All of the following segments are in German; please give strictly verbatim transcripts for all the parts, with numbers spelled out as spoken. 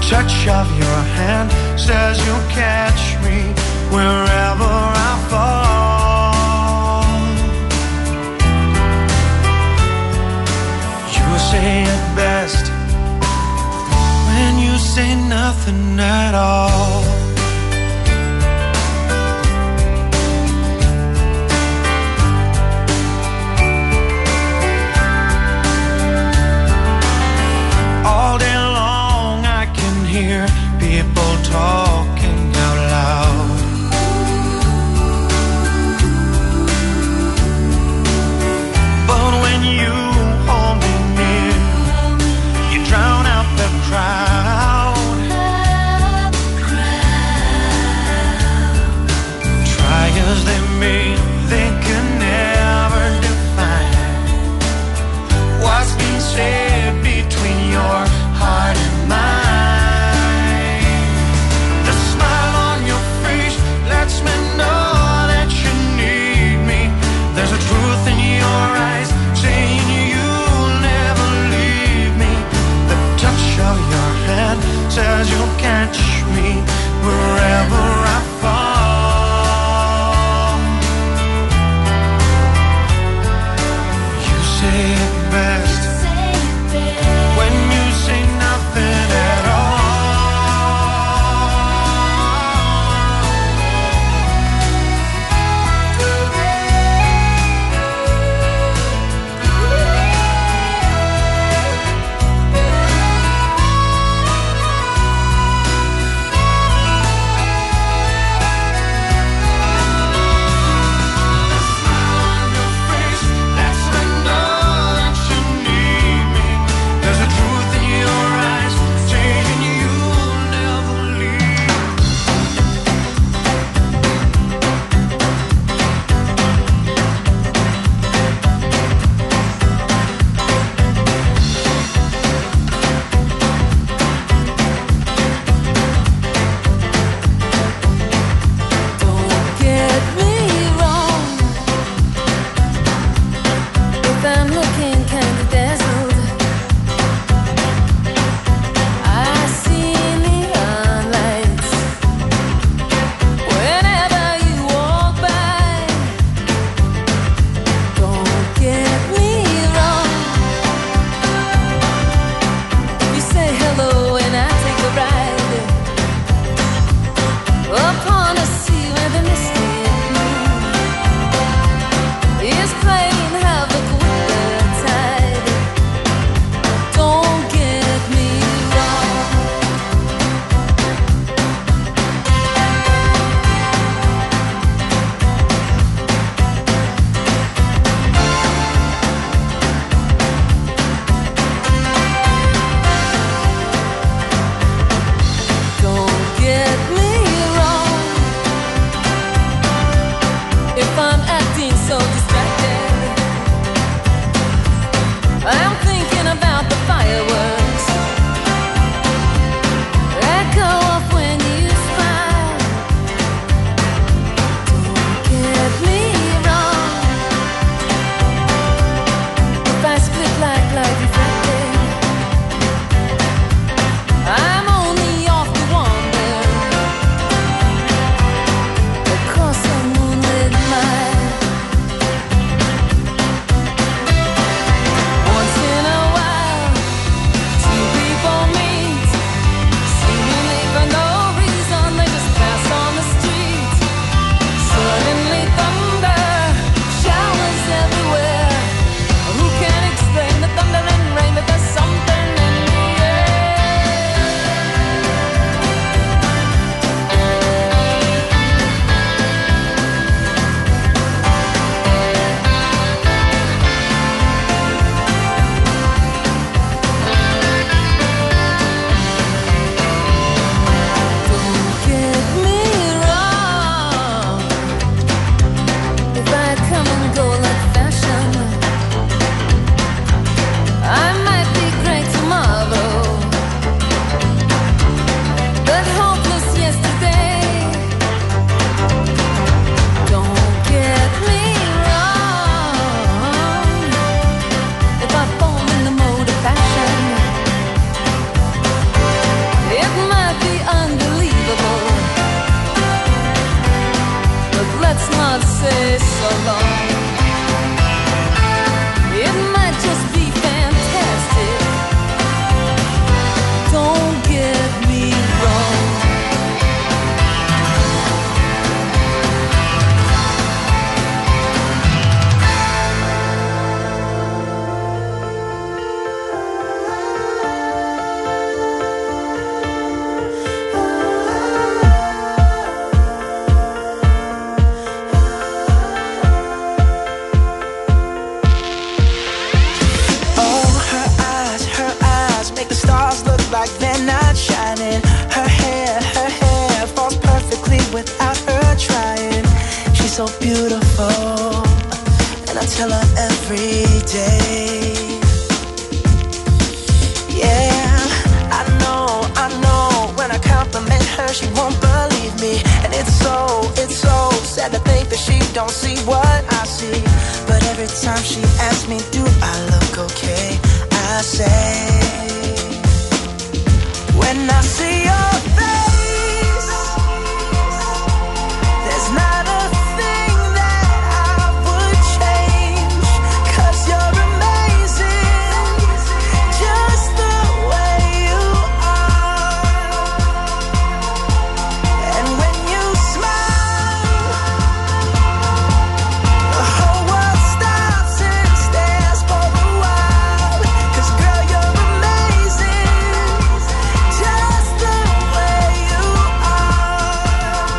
touch of your hand says you'll catch me wherever I fall. You say it best when you say nothing at all. All day long I can hear people talking out loud. But when you hold me near, you drown out the crowd. Try as they may, they can never define what's been said between your heart and mine. The smile on your face lets me know that you need me. There's a truth in your eyes saying you'll never leave me. The touch of your hand says you'll catch me wherever I fall. You say it best when you say nothing at all. don't see what I see. But every time she asks me, do I look okay? I say, when I see your face, there's not a thing that I would change. 'Cause you're amazing, just the way you are. And when you smile, the whole world stops and stares for a while. 'Cause girl, you're amazing, just the way you are.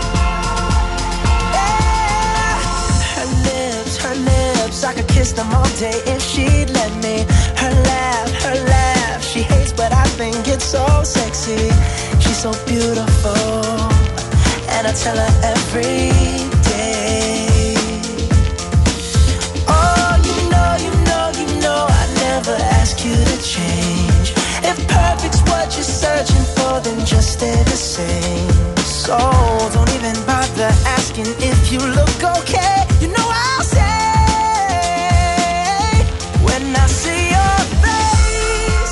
Yeah. Her lips, her lips, I could kiss them all day if she'd let me. Her laugh, her laugh, she hates but I think it's so sexy. She's so beautiful, and I tell her every day. Oh, you know, you know, you know I never ask you to change. If perfect's what you're searching for, then just stay the same. So don't even bother asking if you look okay. You know I'll say, when I see your face,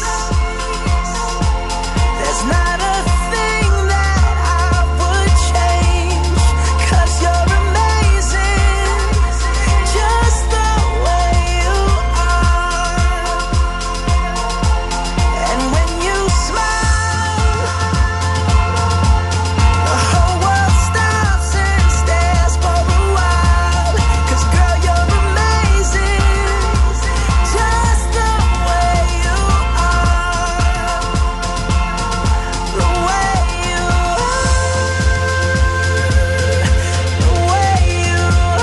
there's not a thing that I would change. 'Cause you're amazing, just the way you are. And when you smile, the whole world stops and stares for a while. 'Cause girl, you're amazing, just the way you are. The way you are. The way you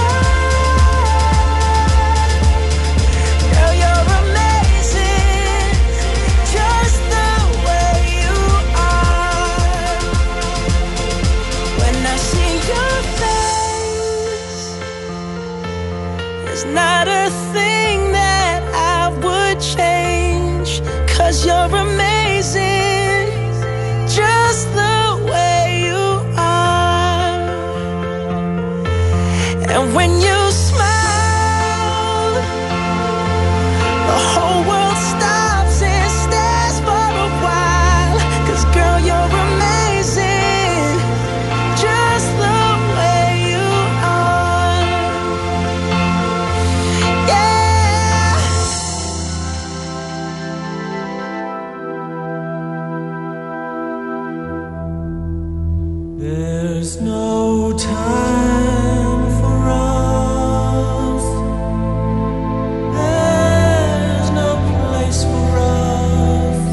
are. Girl, you're amazing, just the way you are. When I see your face, there's not a thing that I would change. 'Cause you're amazing, just the way you are. And when you smile, the whole world stops and stares for a while. 'Cause girl, you're amazing, just the way you are. Yeah. There's no time for us. There's no place for us.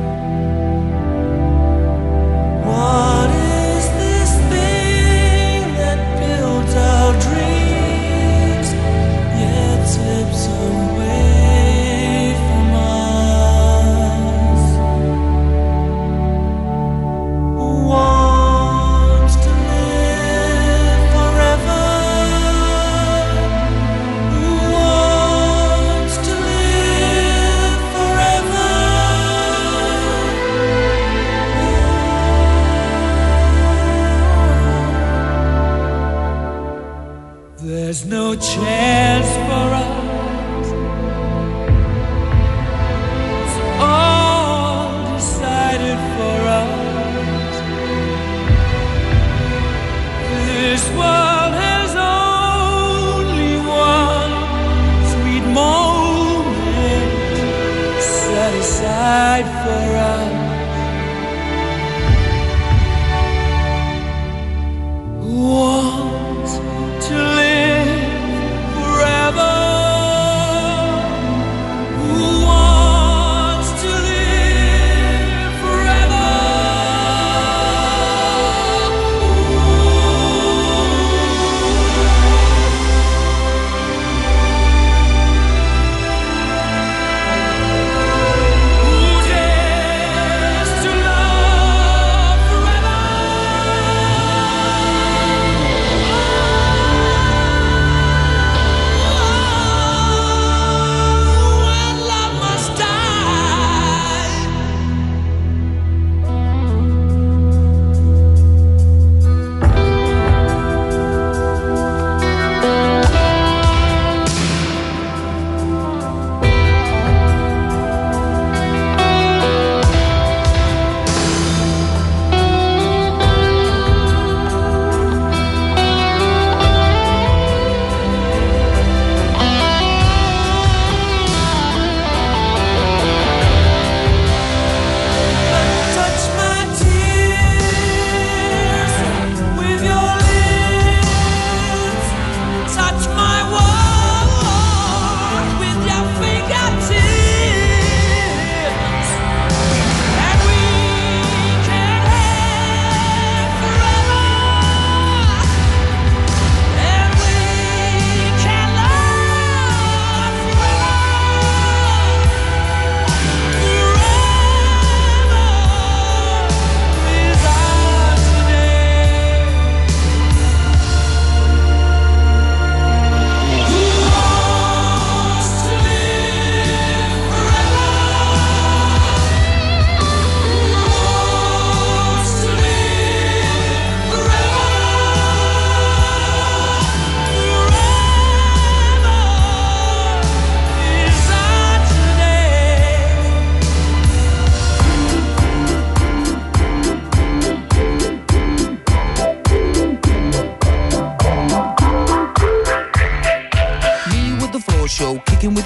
What is this thing that builds our dreams, yet slips away from us? Who wants to live forever? Who wants to live forever? There's no chance for us. It's all decided for us. This world has only one sweet moment set aside for us. Who wants to live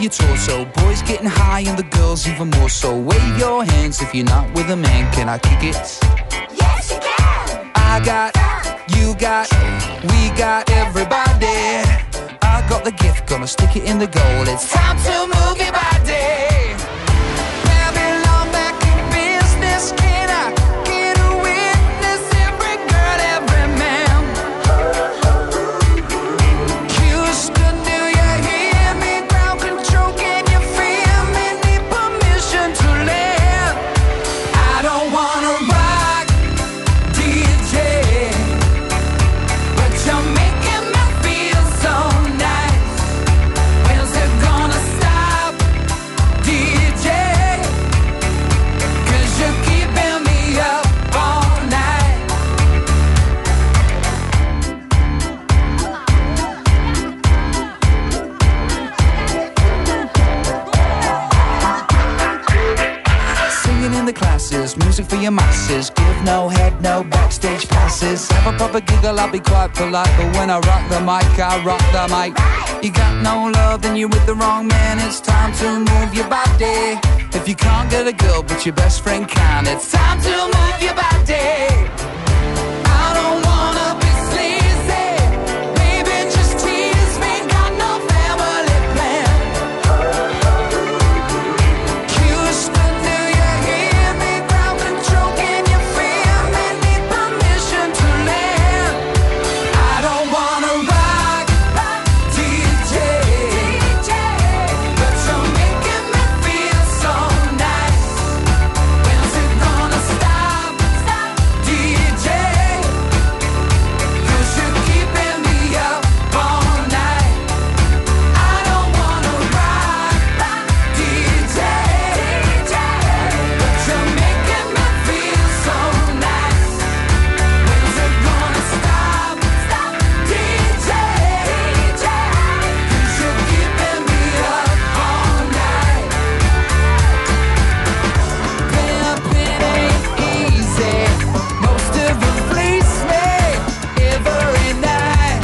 your torso. Boys getting high and the girls even more so. Wave your hands if you're not with a man. Can I kick it? Yes, you can. I got, you got, we got everybody. I got the gift, gonna stick it in the goal. It's time to move your body. Babylon back in business. Can I get a witness? Every girl, every man. Houston, do you hear me? Ground control, can you feel me? Need permission to land. I don't wanna rock, D J, but you're making me feel so nice. When's it gonna stop, D J? 'Cause you're keeping me up all night. Singing in the classes, music for your masses. Give no head, no backstage passes. Have a proper giggle, I'll be quite polite. But when I rock the mic, I rock the mic. You got no love, then you're with the wrong man. It's time to move your body. If you can't get a girl, but your best friend can, it's time to move your body. I don't wanna be sleazy. Baby, just tease me. Got no family plan. Houston, do you hear me? Ground control, can you feel me? Need permission to land. I don't wanna rock, D J, but you're making me feel so nice. When's it gonna stop, D J? 'Cause you're keeping me up all night. I don't wanna rock, D J, but you're making me feel so nice. When's it gonna stop, D J? 'Cause you're keeping me up all night. Pimpin' ain't easy. Most of them fleece me every night.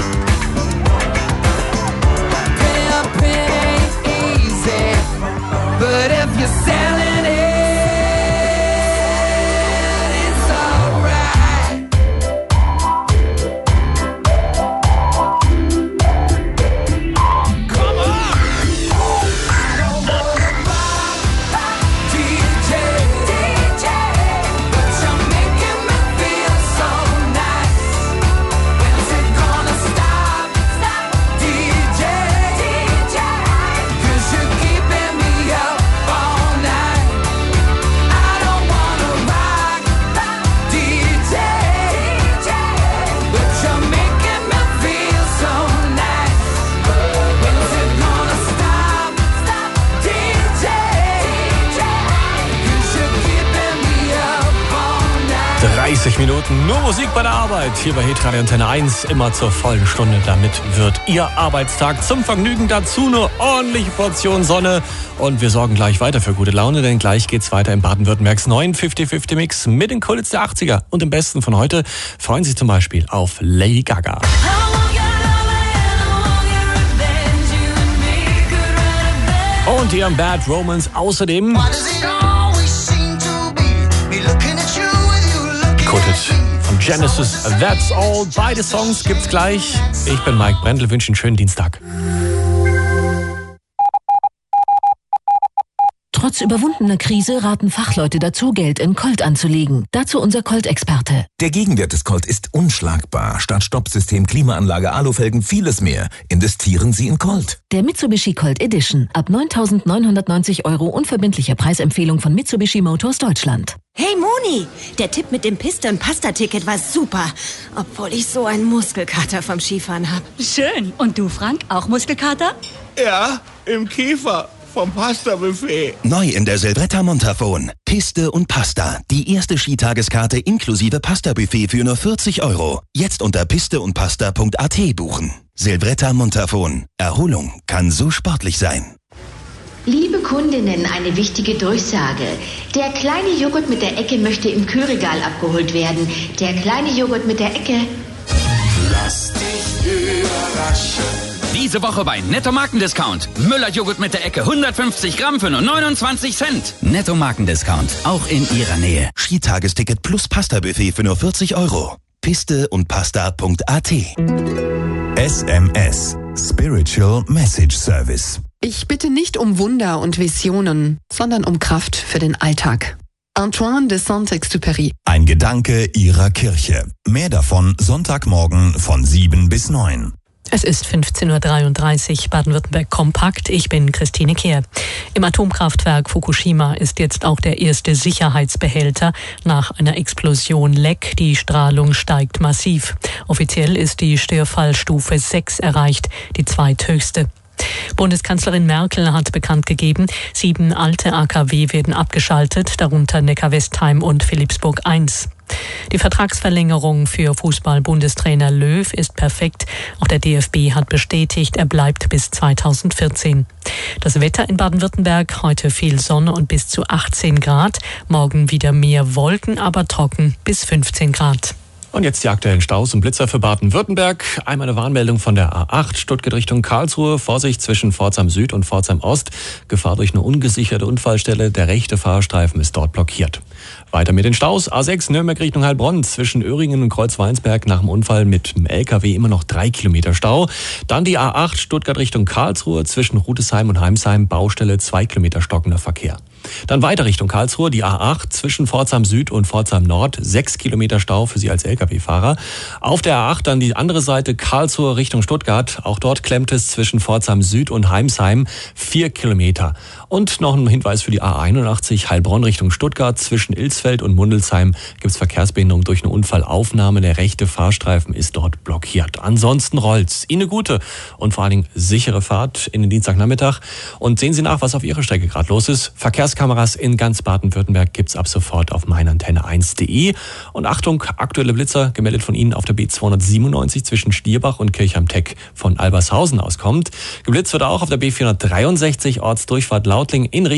Pimpin' ain't easy, but if you're selling it, it's alright. Come on! D J, but you're making me feel so nice. When's it gonna stop, D J? 'Cause you're keeping me up all night. I don't wanna rock, D J, but you're making me feel so nice. When's it gonna stop, D J? 'Cause you're keeping me up all night. dreißig Minuten nur Musik bei der Arbeit. Hier bei Hitradio Antenne eins, immer zur vollen Stunde. Damit wird Ihr Arbeitstag zum Vergnügen. Dazu eine ordentliche Portion Sonne. Und wir sorgen gleich weiter für gute Laune, denn gleich geht's weiter in Baden-Württembergs neuen fünfzig fünfzig Mix mit den Coolits der achtziger. Und im Besten von heute freuen Sie sich zum Beispiel auf Lady Gaga. Und ihren Bad Romance außerdem Quoted von Genesis, That's All. Beide Songs gibt's gleich. Ich bin Mike Brendel, wünsche einen schönen Dienstag. Trotz überwundener Krise raten Fachleute dazu, Geld in Colt anzulegen. Dazu unser Colt-Experte. Der Gegenwert des Colt ist unschlagbar. Start-Stopp-System, Klimaanlage, Alufelgen, vieles mehr. Investieren Sie in Colt. Der Mitsubishi Colt Edition. Ab neuntausendneunhundertneunzig Euro unverbindliche Preisempfehlung von Mitsubishi Motors Deutschland. Hey Moni, der Tipp mit dem Piste- und Pasta-Ticket war super. Obwohl ich so einen Muskelkater vom Skifahren habe. Schön. Und du, Frank, auch Muskelkater? Ja, im Kiefer. Vom Pasta-Buffet. Neu in der Silvretta Montafon. Piste und Pasta. Die erste Skitageskarte inklusive Pasta-Buffet für nur vierzig Euro. Jetzt unter piste und pasta punkt a t buchen. Silvretta Montafon. Erholung kann so sportlich sein. Liebe Kundinnen, eine wichtige Durchsage. Der kleine Joghurt mit der Ecke möchte im Kühlregal abgeholt werden. Der kleine Joghurt mit der Ecke... Lass dich überraschen. Diese Diese Woche bei Netto Markendiscount. Müller-Joghurt mit der Ecke hundertfünfzig Gramm für nur neunundzwanzig Cent. Netto Markendiscount, auch in Ihrer Nähe. Skitagesticket plus Pasta-Buffet für nur vierzig Euro. piste und pasta punkt a t. S M S Spiritual Message Service. Ich bitte nicht um Wunder und Visionen, sondern um Kraft für den Alltag. Antoine de Saint-Exupéry. Ein Gedanke Ihrer Kirche. Mehr davon Sonntagmorgen von sieben bis neun. Es ist fünfzehn Uhr dreiunddreißig, Baden-Württemberg kompakt. Ich bin Christine Kehr. Im Atomkraftwerk Fukushima ist jetzt auch der erste Sicherheitsbehälter nach einer Explosion leck. Die Strahlung steigt massiv. Offiziell ist die Störfallstufe sechs erreicht, die zweithöchste. Bundeskanzlerin Merkel hat bekannt gegeben, sieben alte A K W werden abgeschaltet, darunter Neckar-Westheim und Philippsburg eins. Die Vertragsverlängerung für Fußball-Bundestrainer Löw ist perfekt. Auch der D F B hat bestätigt, er bleibt bis zweitausendvierzehn. Das Wetter in Baden-Württemberg, heute viel Sonne und bis zu achtzehn Grad. Morgen wieder mehr Wolken, aber trocken bis fünfzehn Grad. Und jetzt die aktuellen Staus und Blitzer für Baden-Württemberg. Einmal eine Warnmeldung von der A acht, Stuttgart Richtung Karlsruhe. Vorsicht zwischen Pforzheim Süd und Pforzheim Ost. Gefahr durch eine ungesicherte Unfallstelle. Der rechte Fahrstreifen ist dort blockiert. Weiter mit den Staus. A sechs Nürnberg Richtung Heilbronn. Zwischen Öhringen und Kreuzweinsberg nach dem Unfall mit dem L K W immer noch drei Kilometer Stau. Dann die A acht, Stuttgart Richtung Karlsruhe. Zwischen Rudesheim und Heimsheim. Baustelle, zwei Kilometer stockender Verkehr. Dann weiter Richtung Karlsruhe, die A acht zwischen Pforzheim Süd und Pforzheim Nord, sechs Kilometer Stau für Sie als L K W-Fahrer. Auf der A acht dann die andere Seite, Karlsruhe Richtung Stuttgart. Auch dort klemmt es zwischen Pforzheim Süd und Heimsheim, vier Kilometer. Und noch ein Hinweis für die A einundachtzig, Heilbronn Richtung Stuttgart. Zwischen Ilsfeld und Mundelsheim gibt es Verkehrsbehinderung durch eine Unfallaufnahme. Der rechte Fahrstreifen ist dort blockiert. Ansonsten rollt's. Ihnen eine gute und vor allen Dingen sichere Fahrt in den Dienstagnachmittag. Und sehen Sie nach, was auf Ihrer Strecke gerade los ist. Verkehrs Kameras in ganz Baden-Württemberg gibt's ab sofort auf meinantenne eins punkt de. Und Achtung, aktuelle Blitzer, gemeldet von Ihnen auf der B zweihundertsiebenundneunzig zwischen Stierbach und Kirchheim-Teck von Albershausen aus kommt. Geblitzt wird auch auf der B vierhundertdreiundsechzig, Ortsdurchfahrt Lautling in Richtung